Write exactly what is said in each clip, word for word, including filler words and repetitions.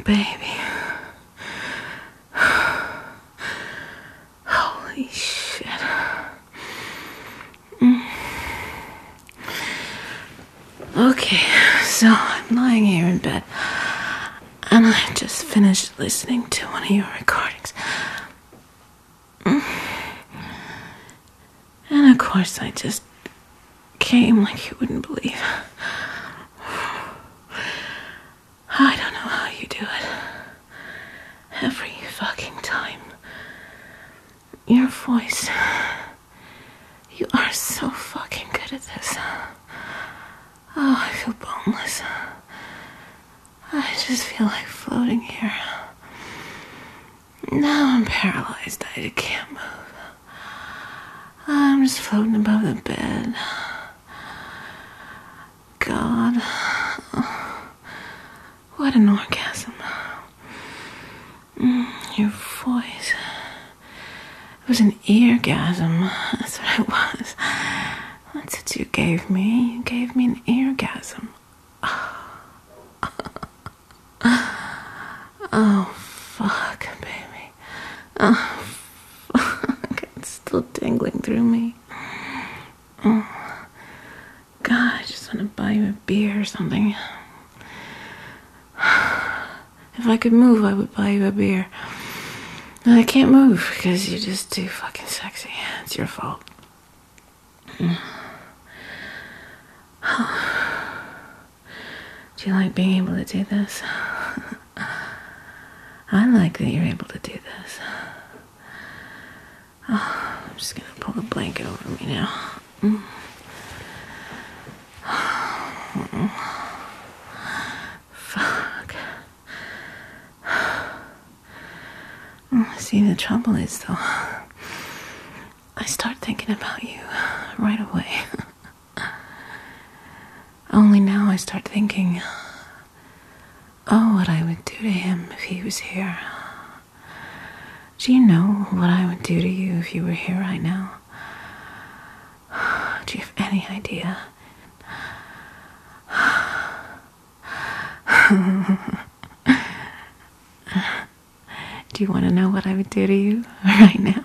baby. Holy shit. Mm. Okay, so I'm lying here in bed, and I just finished listening to one of your recordings. Mm. And of course, I just came like you wouldn't believe. I don't know how you do it. Every fucking time. Your voice. You are so fucking good at this. Oh, I feel boneless. I just feel like floating here. Now I'm paralyzed. I can't move. I'm just floating above the bed. God. What an orgasm. Mm, your voice. It was an eargasm. That's what it was. That's what you gave me. You gave me an eargasm. Oh, fuck, baby. Oh, fuck. It's still tingling through me. Oh, God, I just want to buy you a beer or something. If I could move, I would buy you a beer. But I can't move because you're just too fucking sexy. It's your fault. Do you like being able to do this? I like that you're able to do this. Oh, I'm just gonna pull the blanket over me now. Mm. Fuck. See, the trouble is, though, I start thinking about you right away. Only now I start thinking, oh, what I would do to him if he was here. Do you know what I would do to you if you were here right now? Do you have any idea? Do you want to know what I would do to you right now?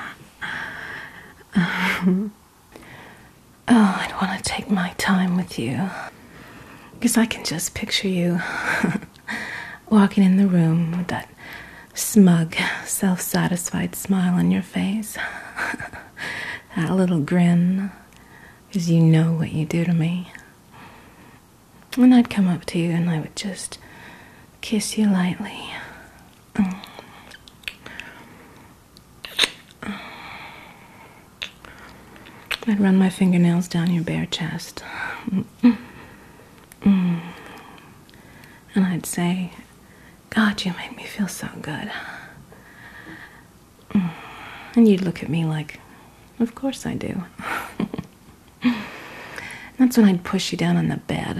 Oh, I'd want to take my time with you. Because I can just picture you walking in the room with that smug, self-satisfied smile on your face. That little grin. Because you know what you do to me. And I'd come up to you and I would just kiss you lightly. I'd run my fingernails down your bare chest. Mm. And I'd say, God, you make me feel so good. Mm. And you'd look at me like, of course I do. That's when I'd push you down on the bed.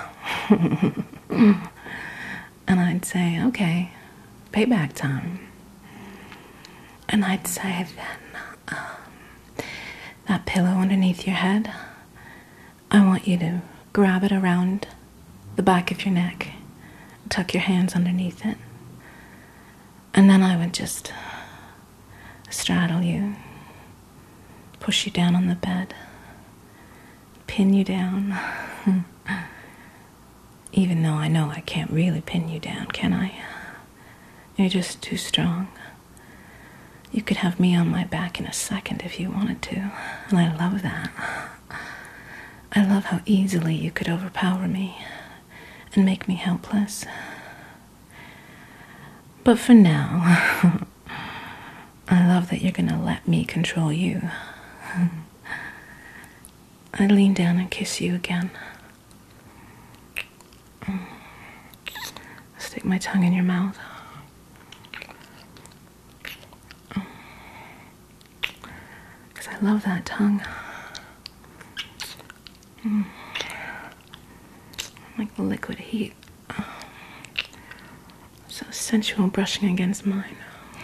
And I'd say, okay, payback time. And I'd say then, um, that pillow underneath your head, I want you to grab it around the back of your neck, tuck your hands underneath it, and then I would just straddle you, push you down on the bed, pin you down, even though I know I can't really pin you down, can I? You're just too strong. You could have me on my back in a second if you wanted to, and I love that. I love how easily you could overpower me and make me helpless. But for now, I love that you're gonna let me control you. I lean down and kiss you again. Stick my tongue in your mouth. I love that tongue. Mm. Like liquid heat. So sensual brushing against mine.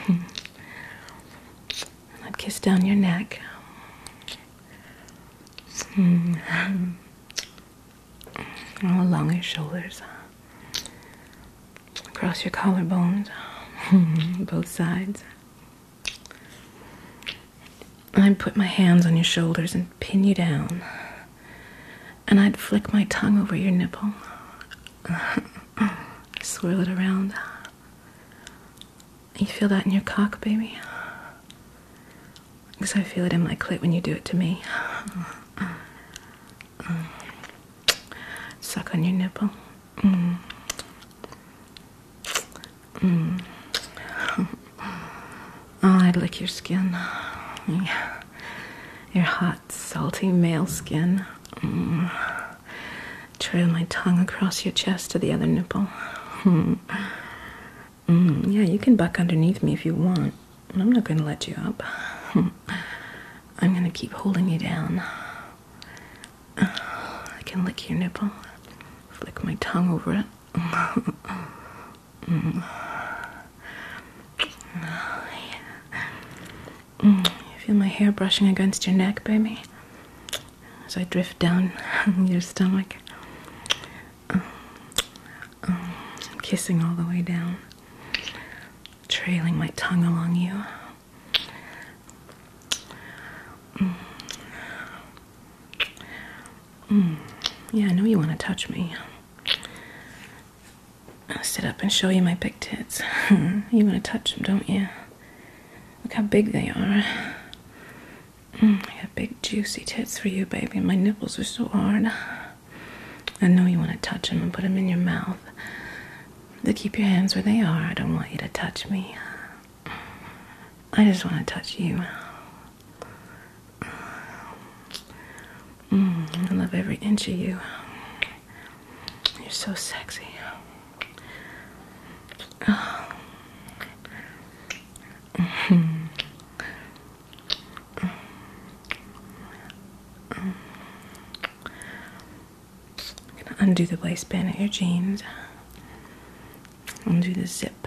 I'd kiss down your neck. Mm. All along your shoulders. across your collarbones, both sides. I'd put my hands on your shoulders and pin you down. And I'd flick my tongue over your nipple. Swirl it around. You feel that in your cock, baby? Because I feel it in my clit when you do it to me. Suck on your nipple. Mm. Mm. Oh, I'd lick your skin. Yeah. Your hot, salty male skin. Mm. Trail my tongue across your chest to the other nipple. Mm. Mm. Yeah, you can buck underneath me if you want. I'm not going to let you up. I'm going to keep holding you down. I can lick your nipple. Flick my tongue over it. Mm. Mm. You feel my hair brushing against your neck, baby? As I drift down your stomach. Um, kissing all the way down. Trailing my tongue along you. Mm. Mm. Yeah, I know you want to touch me. I'll sit up and show you my big tits. You want to touch them, don't you? Look how big they are. Mm, I got big juicy tits for you, baby. My nipples are so hard. I know you want to touch them and put them in your mouth. But keep your hands where they are. I don't want you to touch me. I just want to touch you. Mm, I love every inch of you. You're so sexy. Oh. Mm-hmm. I'm gonna undo the waistband of your jeans. Undo the zip.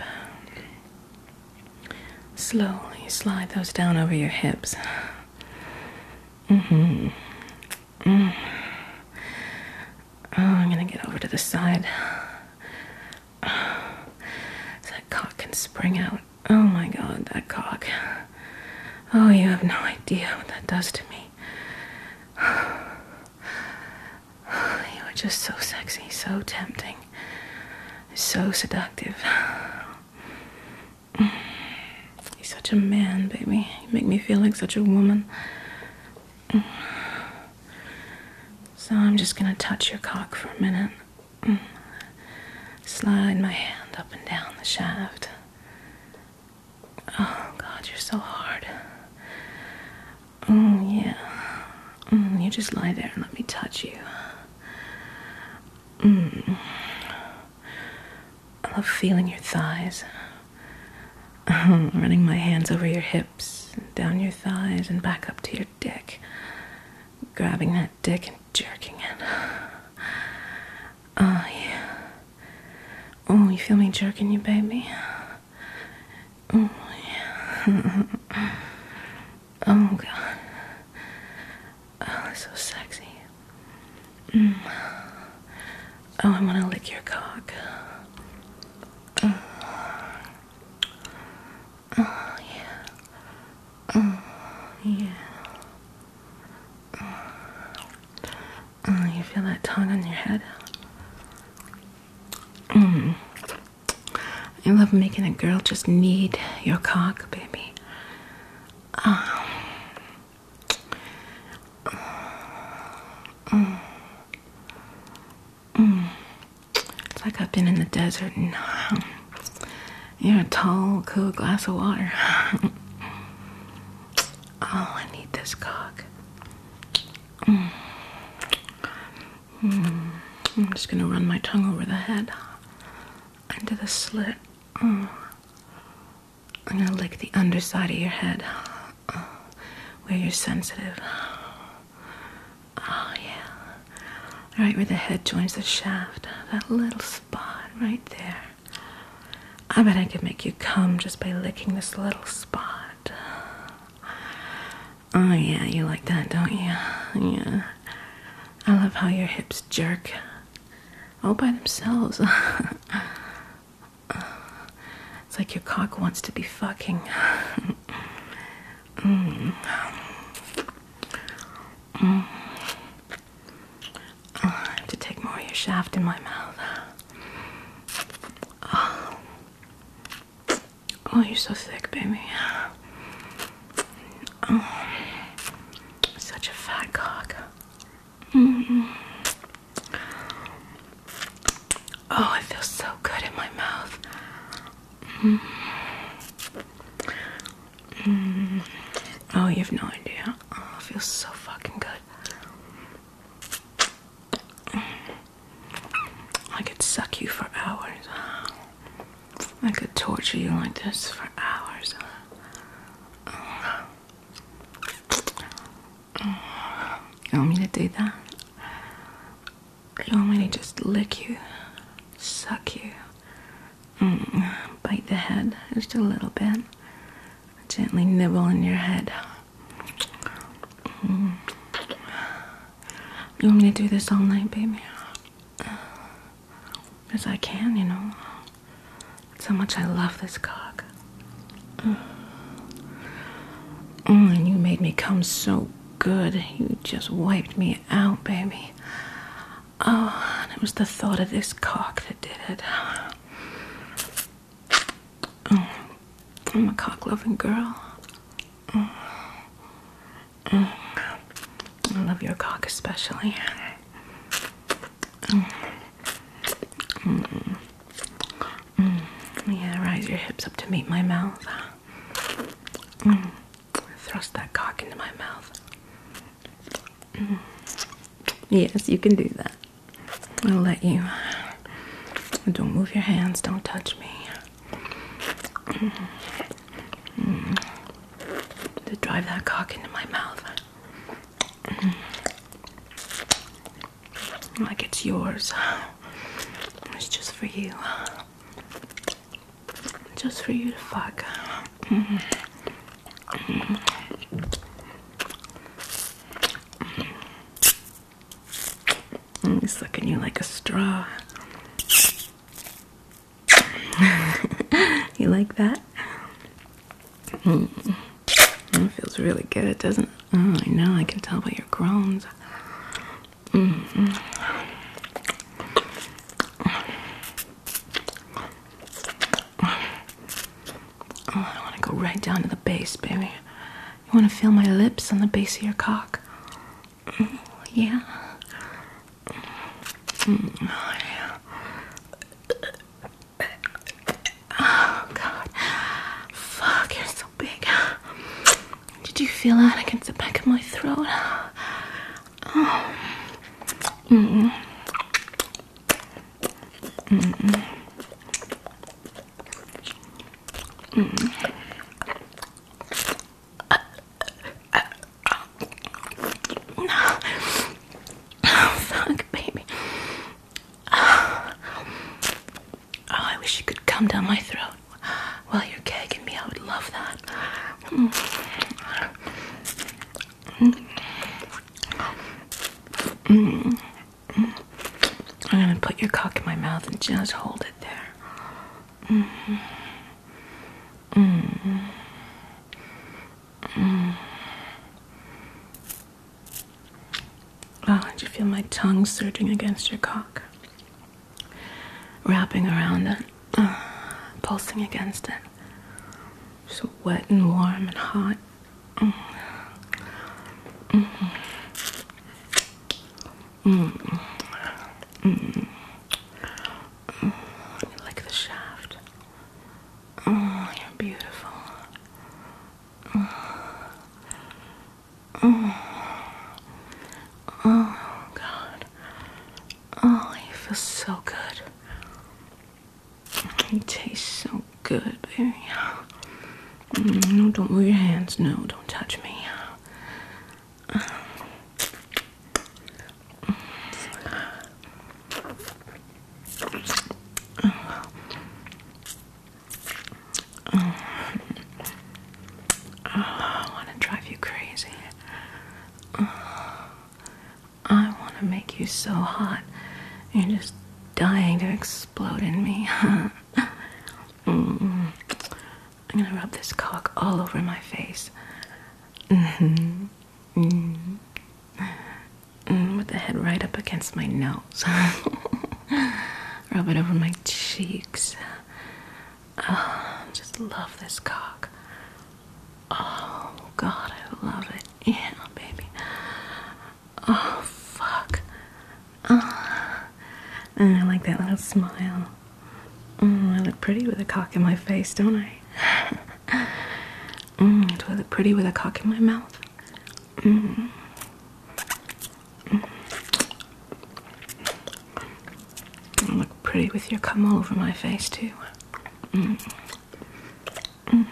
Slowly slide those down over your hips. Mm-hmm. Mm. Oh, I'm gonna get over to the side. So that cock can spring out. Oh my God, that cock. Oh, you have no idea what that does to me. You are just so sexy, so tempting, so seductive. You're such a man, baby. You make me feel like such a woman. So I'm just gonna touch your cock for a minute. Slide my hand up and down the shaft. Oh God, you're so hard. Oh yeah. Mm, you just lie there and let me touch you. Mm. I love feeling your thighs. Running my hands over your hips, down your thighs, and back up to your dick. Grabbing that dick and jerking it. Oh, yeah. Oh, you feel me jerking you, baby? Oh, yeah. Oh, God. Oh, so sexy. Mm. Oh, I want to lick your cock. Oh, oh yeah. Oh, yeah. Oh, you feel that tongue on your head? Mm. I love making a girl just need your cock, baby. Oh. Mm. Mm. It's like I've been in the desert and um, you're a tall, cool glass of water. Oh, I need this cock. Mm. Mm. I'm just gonna run my tongue over the head into the slit. Mm. I'm gonna lick the underside of your head uh, where you're sensitive. Oh yeah, right where the head joins the shaft. That little spot right there. I bet I could make you come just by licking this little spot. Oh yeah, you like that, don't you? Yeah. I love how your hips jerk all by themselves. Oh It's like your cock wants to be fucking. mm. Mm. Oh, I have to take more of your shaft in my mouth. Oh, oh you're so thick, baby. Oh, such a fat cock. Mm. Oh, it feels so good in my mouth. Mm. Mm. Oh, you have no idea. Oh, it feels so fucking good. I could suck you for hours. I could torture you like this for hours. You want me to do that? You want me to just lick you, suck you, mm, bite the head just a little bit, gently nibble in your head. Mm. You want me to do this all night, baby? Because I can, you know. That's how much I love this cock. Mm. Mm, and you made me come so good. You just wiped me out, baby. Oh, and it was the thought of this cock that did it. Oh, I'm a cock-loving girl. Oh. Oh. I love your cock especially. Mm. Mm. Mm. Yeah, rise your hips up to meet my mouth. Mm. Thrust that cock into my mouth. Mm. Yes, you can do that. I'll let you. Don't move your hands. Don't touch me. Mm. Mm. To drive that cock into my mouth. Mm. Like it's yours. It's just for you. Just for you to fuck. Mm. Mm. Mm. He's sucking you like a straw. You like that? Mm. It feels really good, doesn't it? Oh, I know. I can tell by your groans. Mm-hmm. Oh, I want to go right down to the base, baby. You want to feel my lips on the base of your cock? Mm, yeah. Mm, oh, yeah. Oh, God. Fuck, you're so big. Did you feel that against the back of my throat? Oh. Mm-mm. Mm-mm. Mm-mm. Oh, fuck, baby. Oh, I wish you could come down my throat while you're gagging me. I would love that. Mm. Mm. Mm. I'm gonna put your cock in my mouth and just hold it there. Mm. Mm. Mm. Oh, did you feel my tongue surging against your cock? Wrapping around it, uh, pulsing against it. So wet and warm and hot. Mm. Mm. Mm. Mm. Mm. You like the shaft. Oh, you're beautiful. Oh. Oh. Oh, God. Oh, you feel so good. You taste so good, baby. Mm, no, don't move your hands. No, don't touch me. Uh. I want to drive you crazy. I want to make you so hot. You're just dying to explode in me. Mm. I'm gonna rub this cock all over my face. Mm-hmm. Mm-hmm. Mm, with the head right up against my nose. Rub it over my cheeks. Oh, just love this cock. Oh, God, I love it. Yeah, baby. Oh, fuck. Oh. And I like that little smile. Mm, I look pretty with a cock in my face, don't I? Mm, do I look pretty with a cock in my mouth? Mm. I look pretty with your cum all over my face, too. Mm. Mm.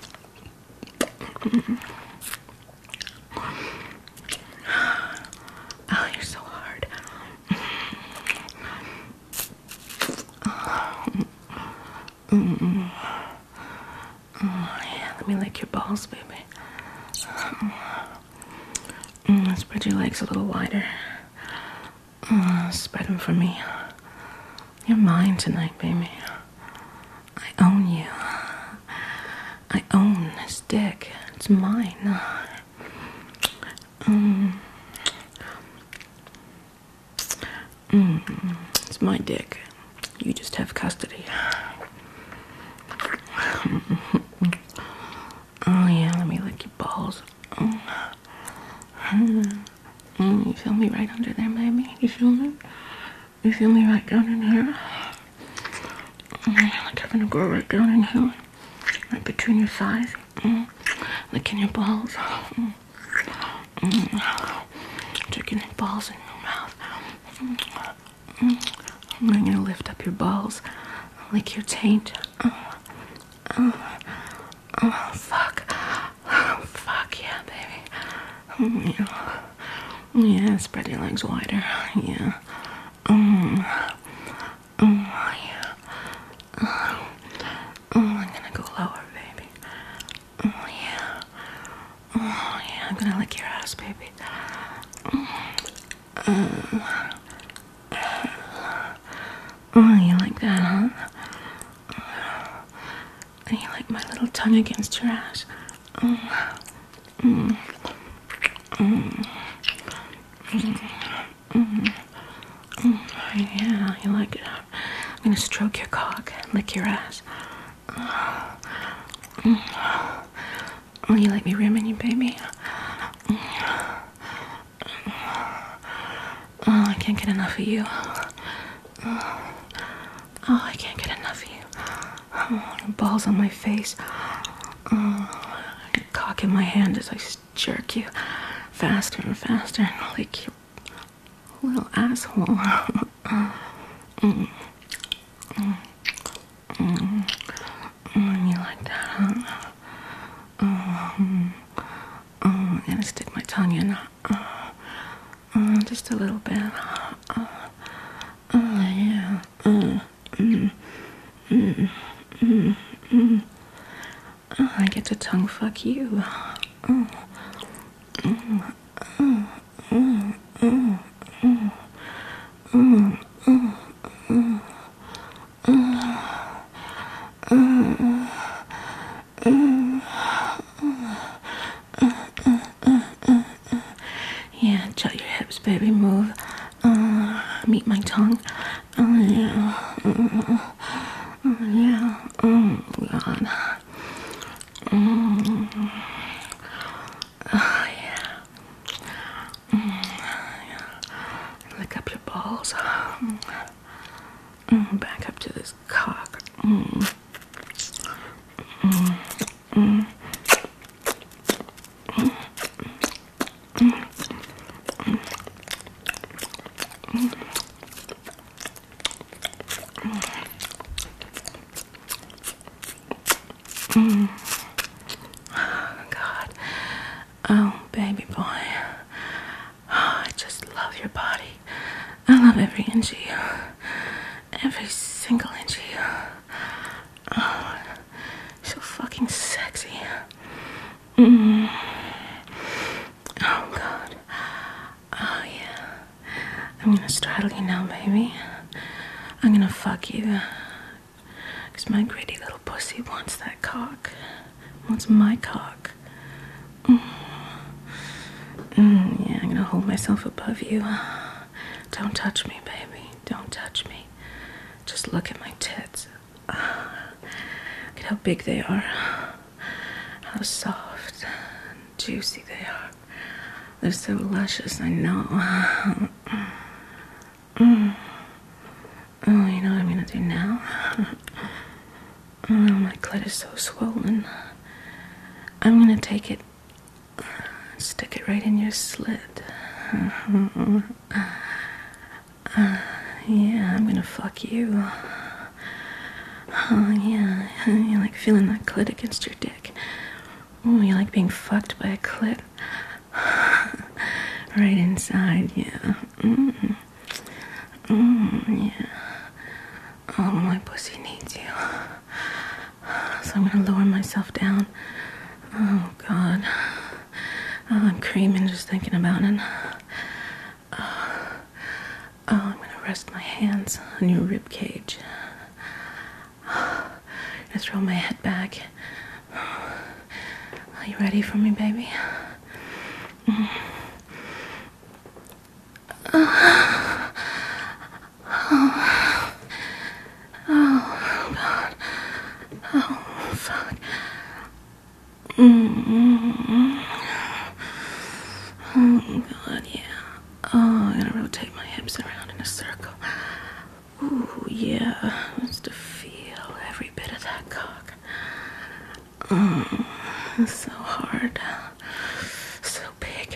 Mm. Oh, you're so hard. Mm. Oh, yeah, let me lick your balls, baby. Mm, spread your legs a little wider. Mm, spread them for me. You're mine tonight, baby. I own you. I own this dick. It's mine. Mm. Mm. It's my dick. You just have custody. Oh yeah, let me lick your balls. Mm. Mm, you feel me right under there, baby? You feel me? You feel me right down in here? Mm, like I'm gonna go right down in here, right between your thighs. Mm. Licking your balls. Mm. Mm. Sticking your balls in your mouth. Mm. Mm. I'm gonna lift up your balls, lick your taint. Oh, oh, oh fuck. Oh, fuck yeah, baby. Mm, yeah. Yeah, spread your legs wider. Yeah. Mm. Mm, yeah. Oh, oh, I'm gonna go lower, baby. Oh, yeah. Oh, yeah, I'm gonna lick your ass, baby. Mm. Oh, you like that, huh? And you like my little tongue against your ass? Mm. Mm. Mm. Mm. Mm. Mm. Yeah, you like it. I'm gonna stroke your cock and lick your ass. Mm. Oh, you like me rimming you, baby? Mm. Oh, I can't get enough of you. Oh, I can't get enough of you. Oh, balls on my face. Oh, cock in my hand as I jerk you faster and faster and lick your little asshole. mm. Mm. Mm. Mm. You like that, huh? Oh, mm. Oh, I'm gonna stick my tongue in. Oh, oh, just a little bit. Oh, oh yeah. Mm. Mm. Mm. Mm. Mm. Oh, I get to tongue fuck you. Oh. Mm. Mm. Mm. Mm. Mm. Mm. Mm. Mm. Yeah, jut your hips, baby, move. Uh, meet my tongue. Oh, yeah. Oh, yeah. Oh, God. Mm. Oh, yeah. Mm. Yeah. Lick up your balls. Mm. Back up to this cock. Mm. Mm. Mm. Mm. Oh, God. Oh, baby boy. Oh, I just love your body. I love every inch of you. Every single inch of you. Oh, so fucking sexy. Mm. Oh, God. Oh, yeah. I'm gonna straddle you now, baby. I'm gonna fuck you. Because my gritty little pussy wants that cock. Wants my cock. Mm. Mm, yeah, I'm gonna hold myself above you. Don't touch me, baby. Don't touch me. Just look at my tits. Look at how big they are. How soft and juicy they are. They're so luscious, I know. Mm. Oh, you know what I'm gonna do now? Oh, my clit is so swollen. I'm gonna take it, stick it right in your slit. Uh, yeah, I'm gonna fuck you. Oh, yeah, you like feeling that clit against your dick. Oh, you like being fucked by a clit. Right inside, yeah. Mm. Mm, yeah. Oh, my pussy needs you. So I'm gonna lower myself down. Oh, God. Oh, I'm creaming just thinking about it. Oh, oh I'm gonna rest my hands on your rib cage. I'm gonna throw my head back. Are you ready for me, baby? Mm. Oh. Oh. Oh, God. Oh, fuck. Mm-hmm. Oh, God, yeah. Oh, I'm gonna rotate my hips around in a circle. Ooh, yeah. Just to feel every bit of that cock. Oh, it's so hard. So big.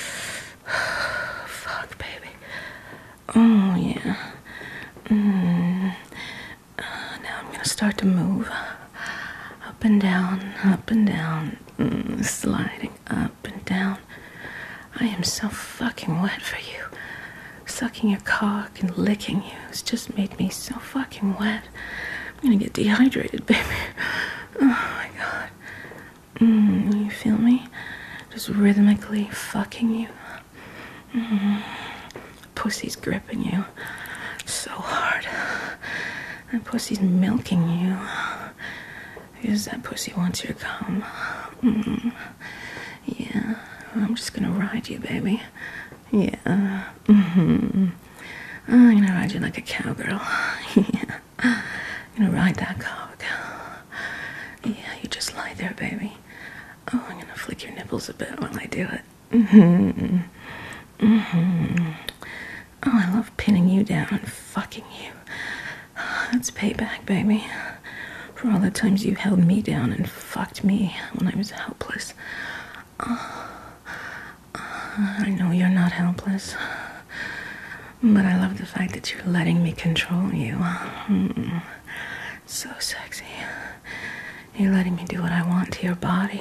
Fuck, baby. Oh, yeah. Mm. Uh, now I'm gonna start to move. Up and down, up and down. Mm, sliding up and down. I am so fucking wet for you. Sucking your cock and licking you has just made me so fucking wet. I'm gonna get dehydrated, baby. Oh my God. Mm, you feel me? Just rhythmically fucking you. Mm. Pussy's gripping you so hard. That pussy's milking you. Because that pussy wants your cum. Mm. Yeah. I'm just gonna ride you, baby. Yeah. Mm-hmm. I'm gonna ride you like a cowgirl. Yeah. I'm gonna ride that cock. Yeah, you just lie there, baby. Oh, I'm gonna flick your nipples a bit while I do it. Mm-hmm. Mm-hmm. Oh, I love pinning you down and fucking you. That's payback, baby. For all the times you held me down and fucked me when I was helpless. Oh, I know you're not helpless. But I love the fact that you're letting me control you. Mm. So sexy. You're letting me do what I want to your body.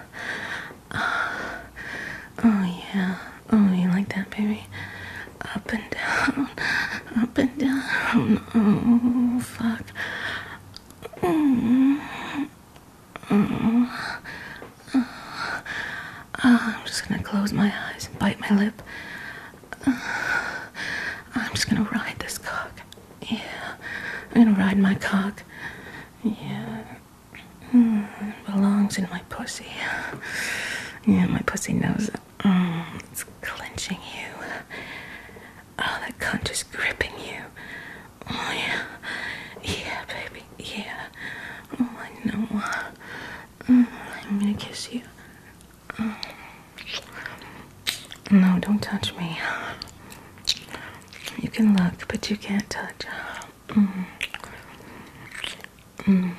Oh, yeah. Oh, you like that, baby? Up and down. Up and down. Oh, fuck. Mm. Oh. Oh. Oh, I'm just gonna close my eyes and bite my lip. Oh. I'm just gonna ride this cock. Yeah. I'm gonna ride my cock. Yeah. Mm, it belongs in my pussy. Yeah, my pussy knows it. Mm, it's clenching you. Oh, that cunt is gripping you. Oh, yeah. Yeah, baby. Yeah. Oh, I know. Mm, I'm gonna kiss you. Oh. No, don't touch me. You can look, but you can't touch. Mm. Mm.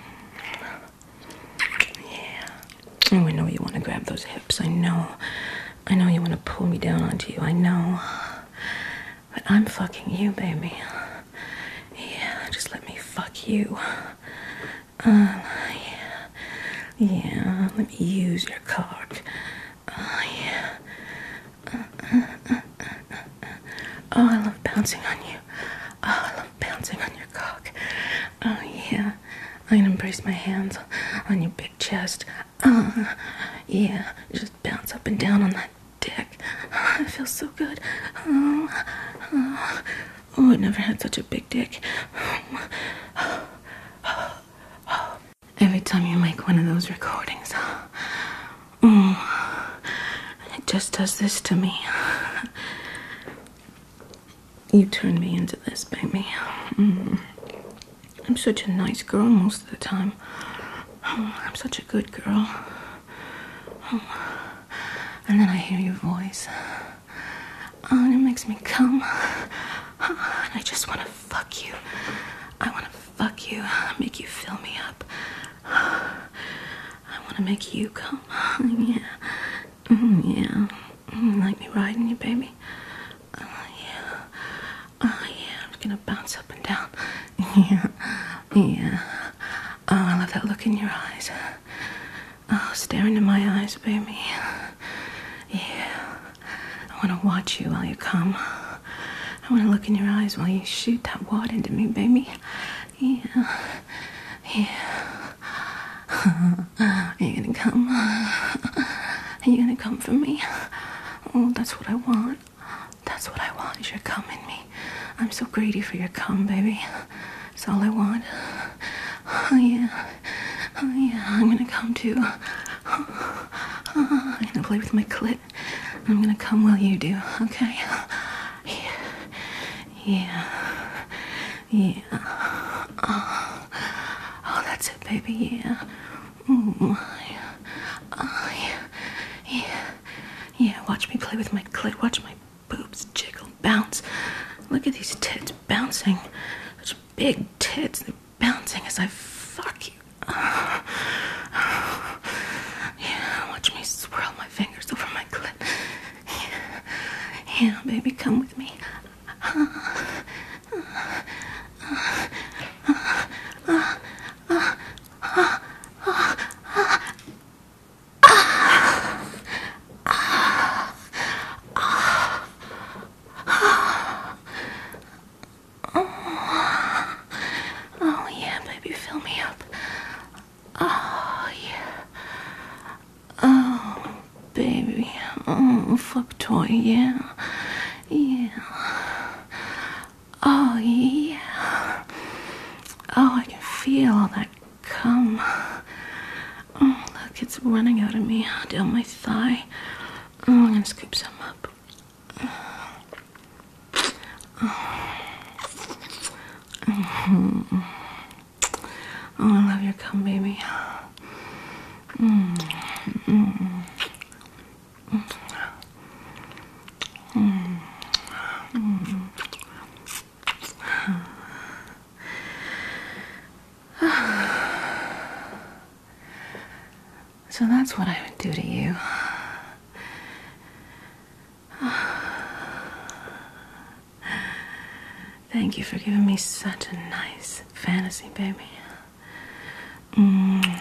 Yeah. Oh, I know you want to grab those hips. I know. I know you want to pull me down onto you. I know. But I'm fucking you, baby. Yeah, just let me fuck you. Uh, yeah. Yeah, let me use your cock. Oh, yeah. Uh, uh, uh, uh, uh. Oh, I love bouncing on you. Oh, I love bouncing on your cock. Oh, yeah. I'm gonna embrace my hands on your big chest. Uh, yeah, just bounce up and down on that dick. Oh, it feels so good. Oh, oh, oh, I never had such a big dick. time you make one of those recordings, mm, it just does this to me. You turn me into this, baby. Mm. I'm such a nice girl most of the time. I'm such a good girl. And then I hear your voice. Oh, and it makes me come. And I just want to fuck you. I want to fuck you. Make you fill me up. I want to make you come. Yeah. Mm, yeah. Mm, like me riding you, baby. Oh, yeah. Oh, yeah. I'm gonna bounce up and down. Yeah. Yeah. Oh, I love that look in your eyes. Oh, stare into my eyes, baby. Yeah. I want to watch you while you come. I want to look in your eyes while you shoot that wad into me, baby. Yeah. Yeah. Are you gonna come? Are you gonna come for me? Oh, that's what I want. That's what I want, is your cum in me. I'm so greedy for your cum, baby. That's all I want. Oh, yeah. Oh, yeah. I'm gonna come too. I'm gonna play with my clit. I'm gonna come while you do, okay? Yeah. Yeah. Yeah. Oh, oh that's it, baby. Yeah. Mm. Yeah. Oh, yeah. Yeah. Yeah. Watch me play with my clit. Watch my boobs jiggle, bounce. Look at these tits bouncing. Such big tits. They're bouncing as I fuck you. Oh. Yeah. Watch me swirl my fingers over my clit. Yeah. Yeah, baby, come with me. Oh, yeah, baby, fill me up. Oh, yeah. Oh, baby. Oh, fuck toy, yeah. Yeah. Oh, yeah. Oh, I can feel all that cum. Oh, look, it's running out of me down my thigh. Oh, I'm gonna scoop some up. Mm-hmm. Oh, I love your cum, baby. Mm. Mm. Mm. Mm. So that's what I would do to you. Thank you for giving me such a nice fantasy, baby. Mm.